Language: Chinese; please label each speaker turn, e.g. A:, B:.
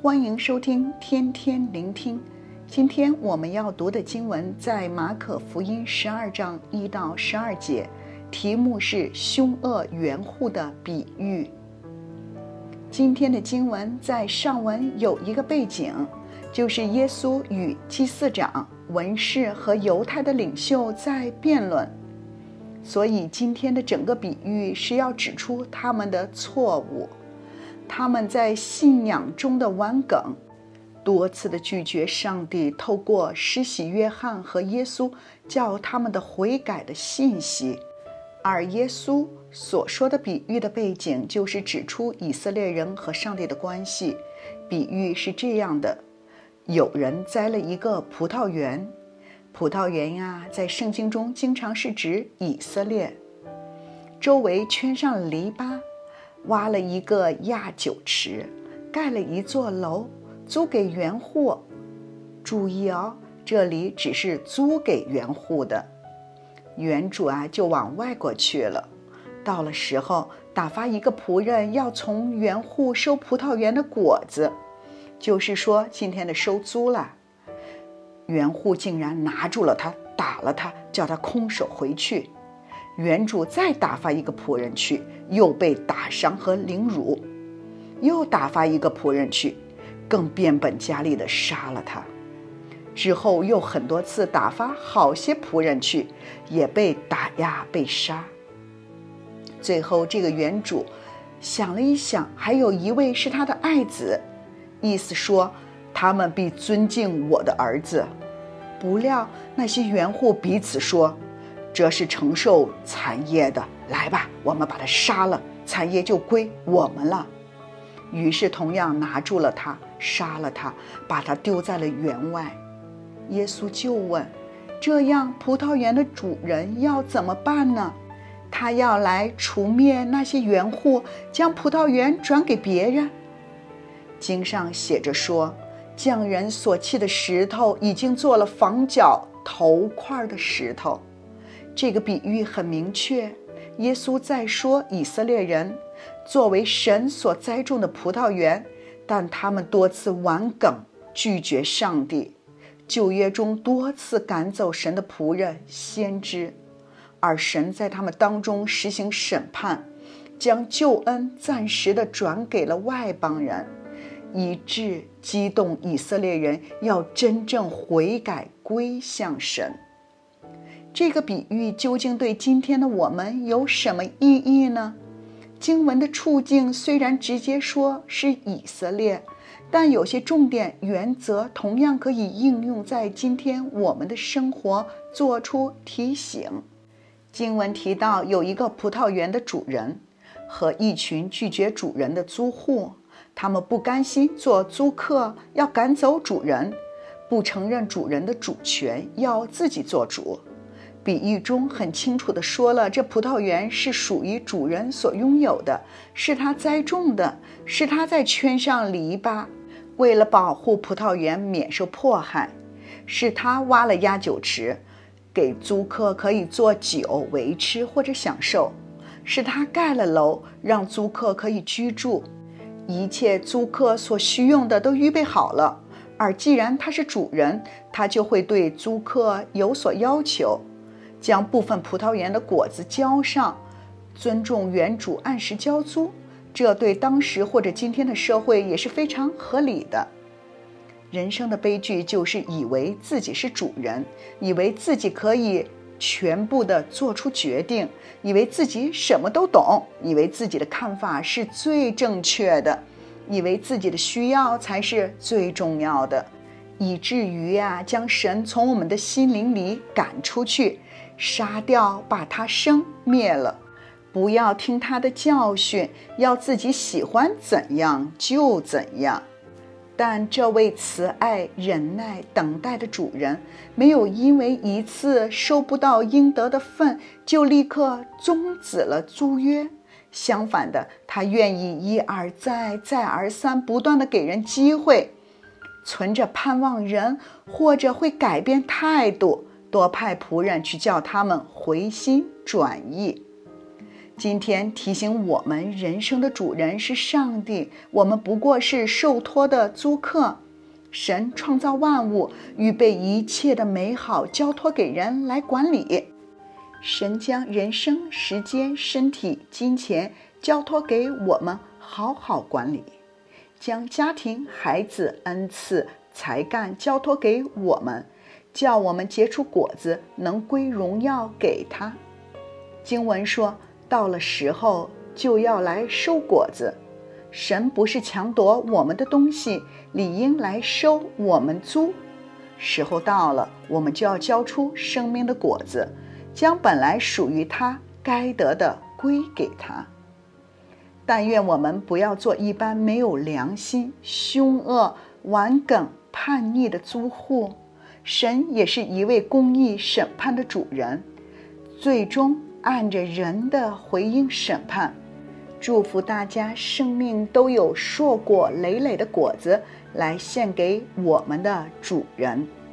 A: 欢迎收听天天聆听。今天我们要读的经文在马可福音12章1到12节，题目是凶恶园户的比喻。今天的经文在上文有一个背景，就是耶稣与祭司长、文士和犹太的领袖在辩论，所以今天的整个比喻是要指出他们的错误，他们在信仰中的顽梗，多次的拒绝上帝透过施洗约翰和耶稣叫他们的悔改的信息。而耶稣所说的比喻的背景就是指出以色列人和上帝的关系。比喻是这样的，有人栽了一个葡萄园，葡萄园呀，在圣经中经常是指以色列，周围圈上了篱笆，挖了一个压酒池，盖了一座楼，租给园户。注意哦，这里只是租给园户的，园主就往外国去了。到了时候，打发一个仆人要从园户收葡萄园的果子，就是说今天的收租了。园户竟然拿住了他，打了他，叫他空手回去。园主再打发一个仆人去，又被打伤和凌辱，又打发一个仆人去，更变本加厉地杀了他。之后又很多次打发好些仆人去，也被打压被杀。最后这个园主想了一想，还有一位是他的爱子，意思说他们必尊敬我的儿子。不料那些园户彼此说，这是承受产业的，来吧，我们把他杀了，产业就归我们了。于是同样拿住了他，杀了他，把他丢在了园外。耶稣就问，这样葡萄园的主人要怎么办呢？他要来除灭那些园户，将葡萄园转给别人？经上写着说，匠人所砌的石头已经做了房角头块的石头。这个比喻很明确，耶稣在说以色列人作为神所栽种的葡萄园，但他们多次顽梗拒绝上帝。旧约中多次赶走神的仆人先知，而神在他们当中实行审判，将救恩暂时的转给了外邦人，以致激动以色列人要真正悔改归向神。这个比喻究竟对今天的我们有什么意义呢？经文的处境虽然直接说是以色列，但有些重点原则同样可以应用在今天我们的生活，做出提醒。经文提到有一个葡萄园的主人和一群拒绝主人的租户，他们不甘心做租客，要赶走主人，不承认主人的主权，要自己做主。比喻中很清楚地说了，这葡萄园是属于主人所拥有的，是他栽种的，是他在圈上篱笆，为了保护葡萄园免受迫害，是他挖了压酒池，给租客可以做酒为吃或者享受，是他盖了楼，让租客可以居住，一切租客所需用的都预备好了。而既然他是主人，他就会对租客有所要求，将部分葡萄园的果子交上，尊重园主按时交租，这对当时或者今天的社会也是非常合理的。人生的悲剧就是以为自己是主人，以为自己可以全部的做出决定，以为自己什么都懂，以为自己的看法是最正确的，以为自己的需要才是最重要的，以至于将神从我们的心灵里赶出去，杀掉，把他生灭了。不要听他的教训，要自己喜欢怎样就怎样。但这位慈爱、忍耐、等待的主人，没有因为一次收不到应得的份，就立刻终止了租约。相反的，他愿意一而再、再而三不断地给人机会，存着盼望人或者会改变态度，多派仆人去叫他们回心转意。 今天提醒我们，人生的主人是上帝，我们不过是受托的租客。神创造万物，预备一切的美好交托给人来管理。神将人生、时间、身体、金钱交托给我们好好管理，将家庭、孩子、恩赐、才干交托给我们，叫我们结出果子，能归荣耀给他。经文说，到了时候就要来收果子。神不是抢夺我们的东西，理应来收我们租。时候到了，我们就要交出生命的果子，将本来属于他该得的归给他。但愿我们不要做一般没有良心、凶恶、顽梗、叛逆的租户。神也是一位公义审判的主人，最终按着人的回应审判。祝福大家生命都有硕果累累的果子来献给我们的主人。